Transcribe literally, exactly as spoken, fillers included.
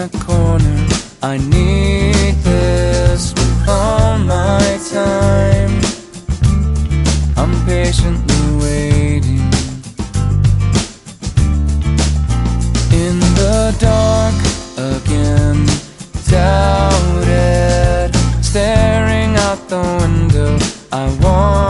a corner. I need this with all my time. I'm patiently waiting in the dark again, doubted, staring out the window. I want